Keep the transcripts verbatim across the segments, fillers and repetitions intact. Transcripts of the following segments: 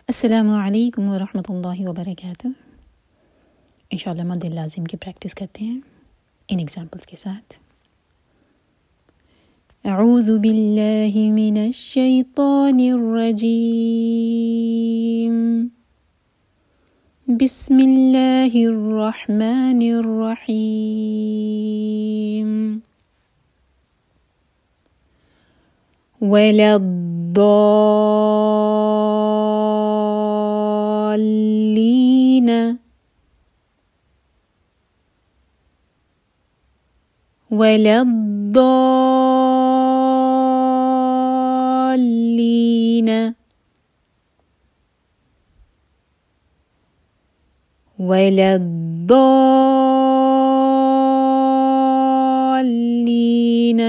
अस्सलामु अलैकुम वरहमतुल्लाहि वबरकातुह। इंशाअल्लाह मद लाजिम की प्रैक्टिस करते हैं इन एग्जाम्पल्स के साथ। अऊज़ु बिल्लाहि मिनश शैतानिर रजीम। बिस्मिल्लाहिर रहमानिर रहीम। वलद्दॉल्लीन वलद्दॉल्लीन वलद्दॉल्लीन।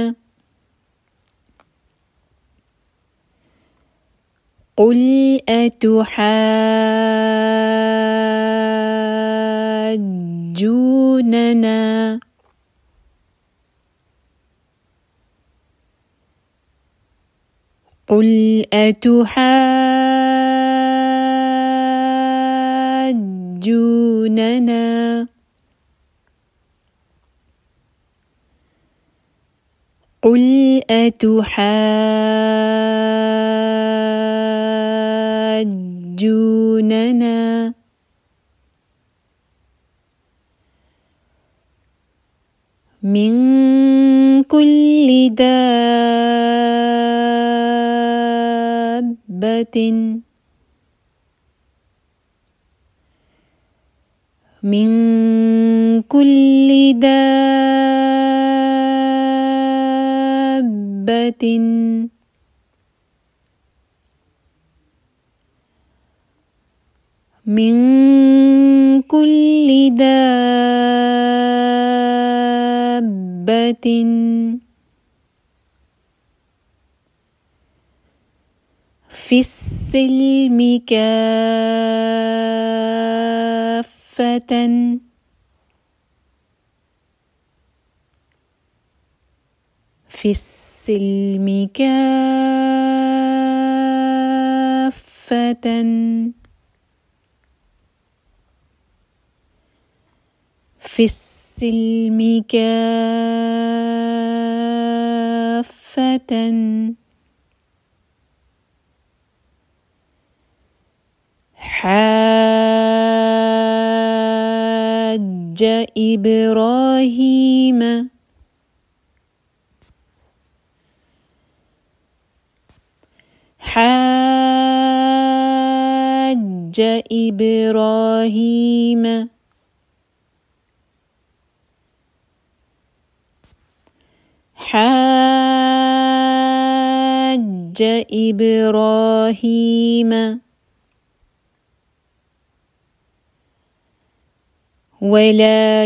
قل أتحاجوننا قل أتحاجوننا قل أتحاجوننا من كل دابة من كل دابة من كل دابة في السلم كافة في السلم كافة في السلم كافة حاج إبراهيم حاج إبراهيم حاج إبراهيم ولا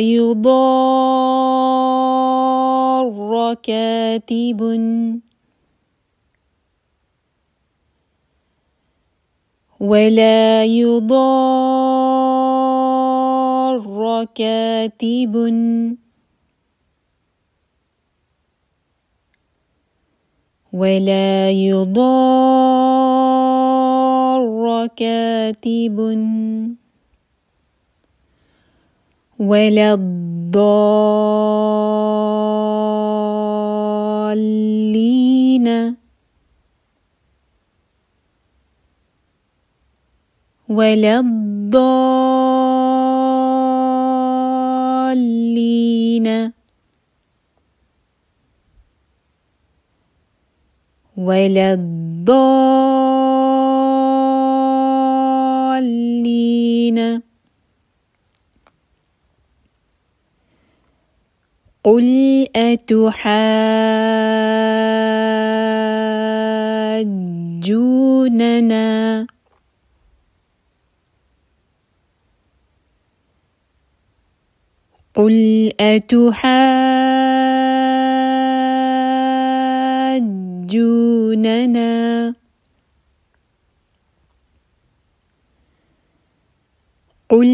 يضار كاتب ولا يضار كاتب ولا يضار كاتب ولا الضالين ولا الضالين ولا الضالين. قل أتحاجوننا قل أتحاجوننا قل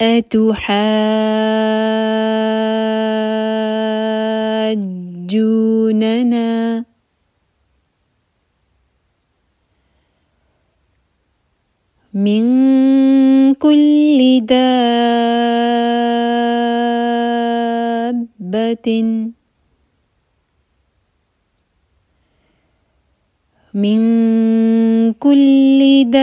أتحاجوننا من كل دابة من كل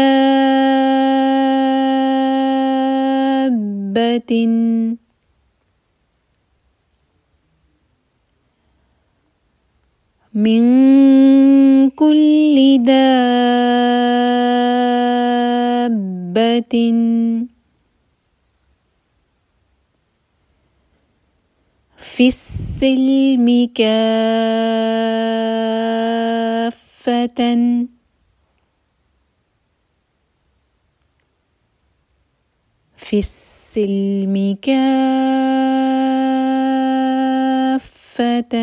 دابة من كل دابة في السلم كافة في السلم كافة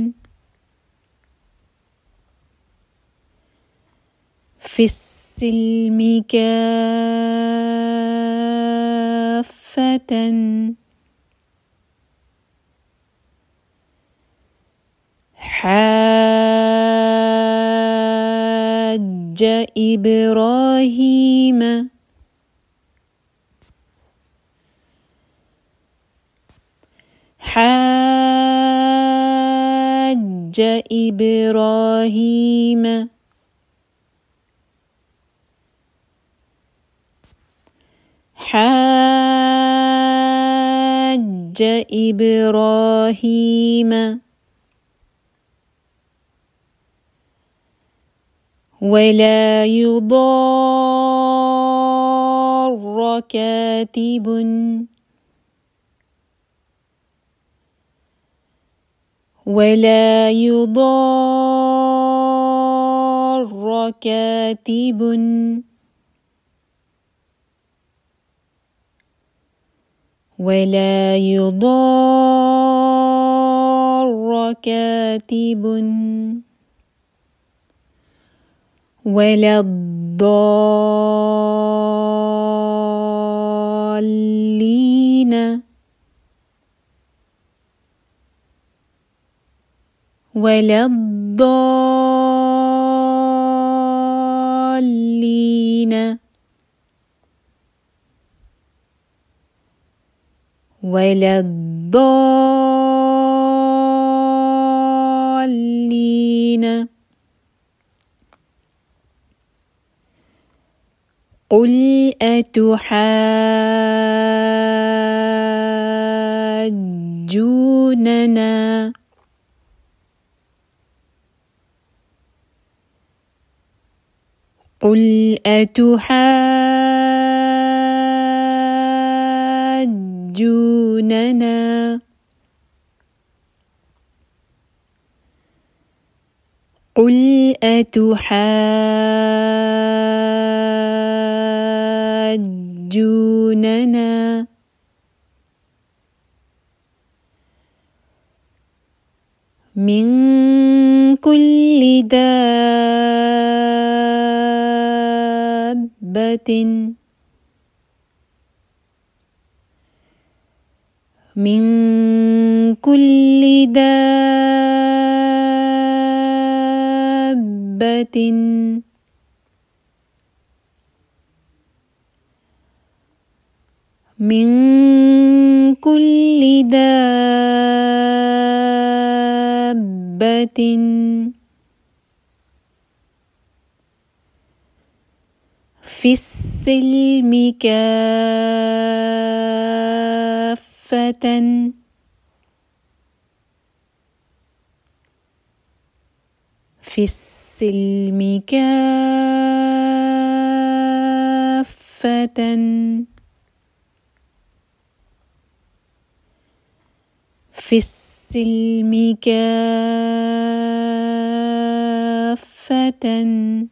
في السلم كافة حاج إبراهيم حاج إبراهيم حاج إبراهيم ولا يضار كاتب ولا يضار كاتب ولا يضار كاتب ولا الضالين ولا الضالين ولا الضالين قل أتحاجوننا قل أتحاجوننا قل أتحاجوننا من كل دابة من كل دابة من كل دابة في السلم كافة في السلم كافة في السلم كافة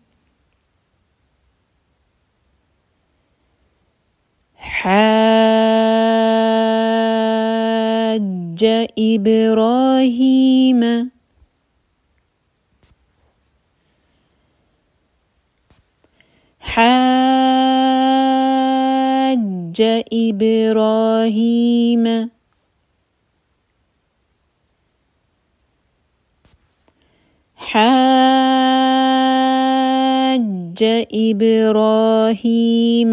حاج إبراهيم حاج إبراهيم حاج إبراهيم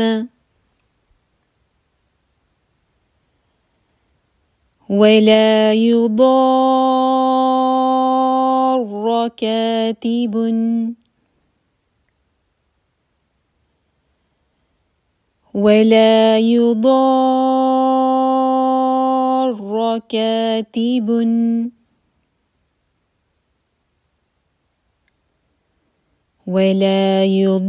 ولا يضار كاتب ولا يضار كاتب ولا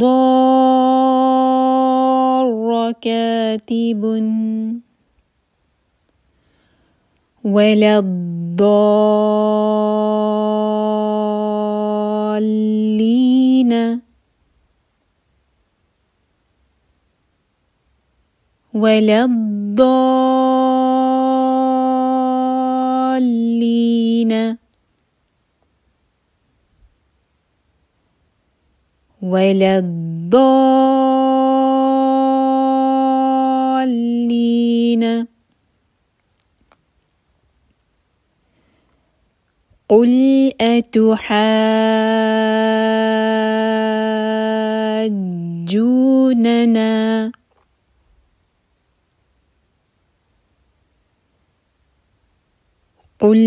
يضار كاتب ولا الضالين ولا الضالين ولا الضالين قل أتحاجوننا قل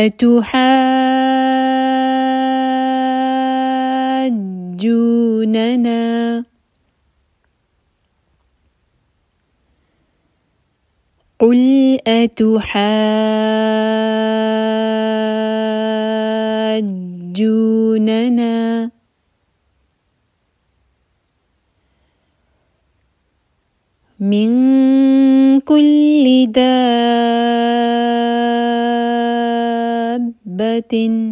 أتحاجوننا قل أتحاجوننا من كل دابة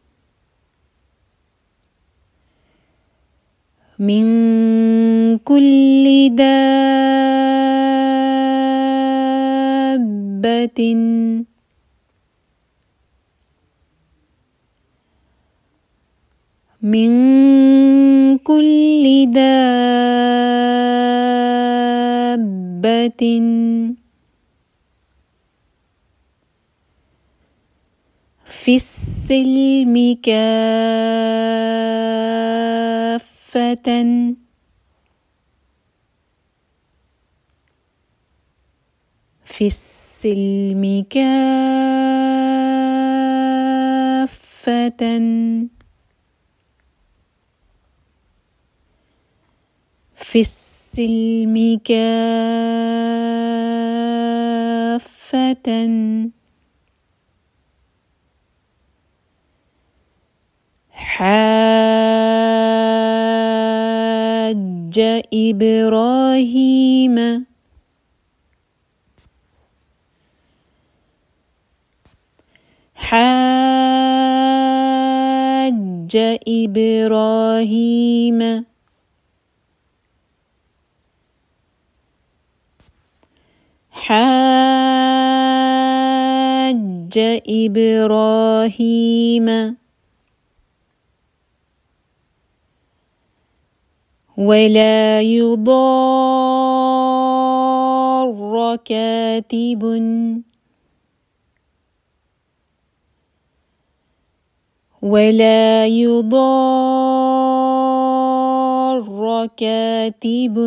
من كل دابة من كل دابة في السلم كافة في السلم كافة في السلم كافة حاج إبراهيم حاج إبراهيم حاج إبراهيم ولا يضار كاتب ولا يضار كاتب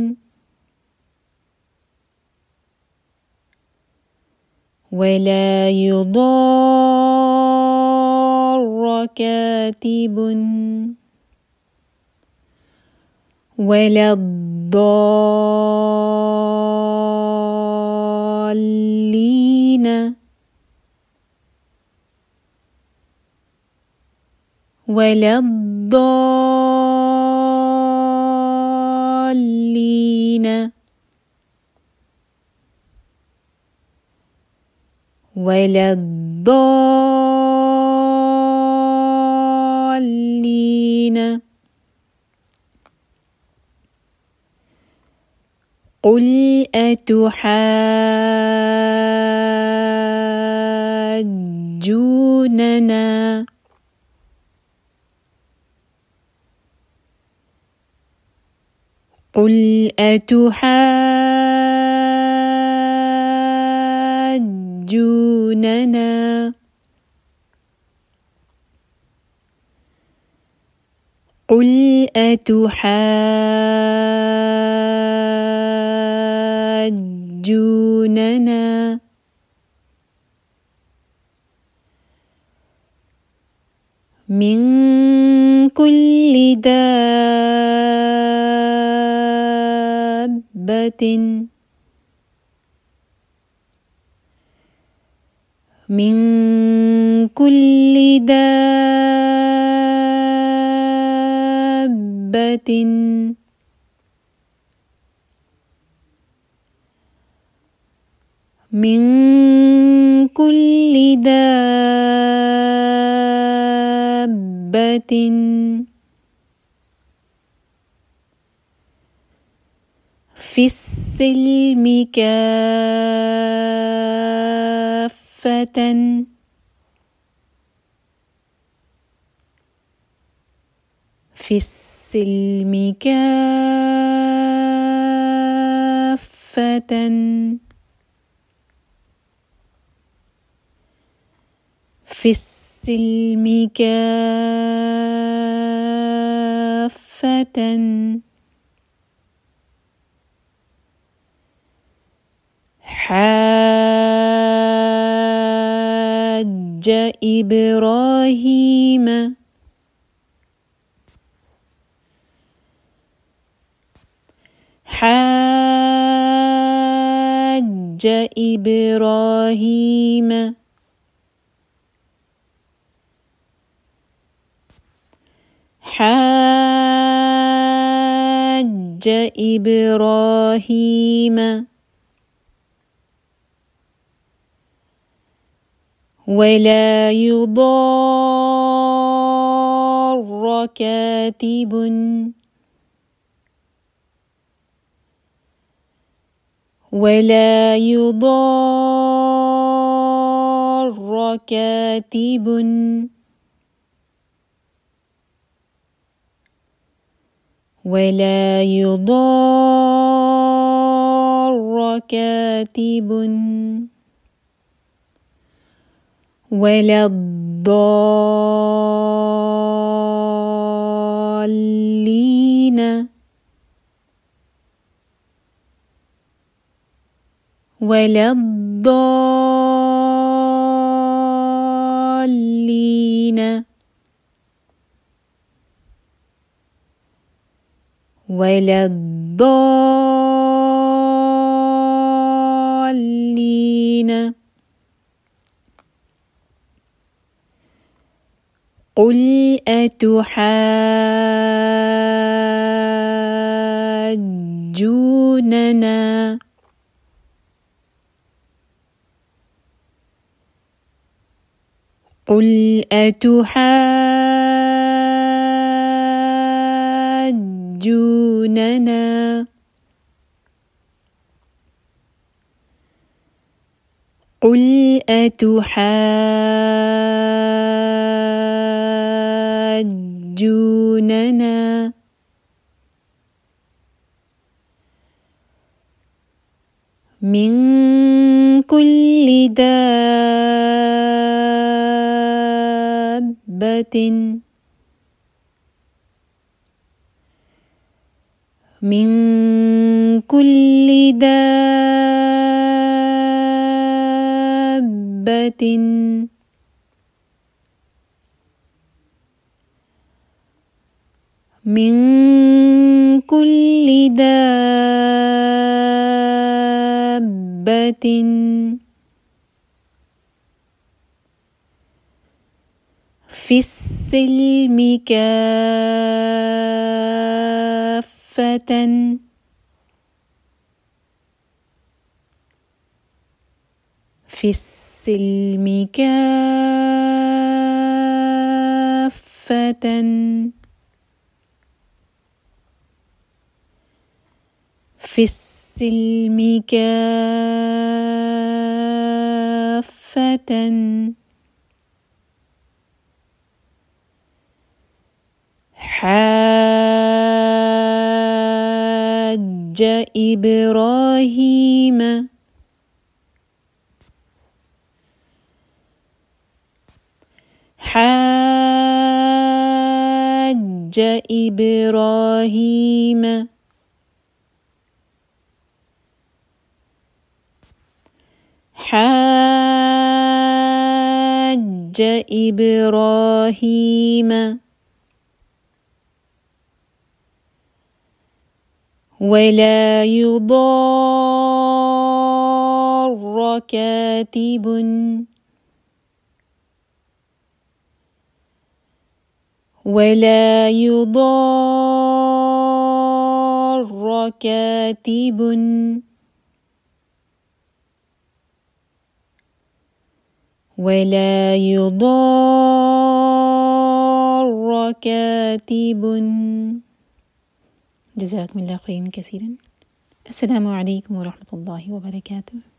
ولا يضار كاتب ولا الضالين ولا الضالين ولا الضالين قل أتحاجوننا قل أتحاجوننا قل أتحاجوننا من كل دابة من كل دابة من كل دابة في السلم كافة في السلم كافة في السلم كافة حاج إبراهيم حاج إبراهيم حاج إبراهيم ولا يضار كاتب ولا يضار كاتب ولا يضار كاتب ولا الضالين ولا الضالين ولا الضالين قل أتحاجوننا قل أتحاجوننا قل أتحاجوننا من كل دابة من كل دابة من كل دابة في السلم كافة في السلم كافة في السلم كافة حاج إبراهيم حاج حاج إبراهيم حاج إبراهيم ولا يضار كاتب ولا يضار كاتب ولا يضار كاتب. جزاكم الله خيرا كثيرا. السلام عليكم ورحمة الله وبركاته.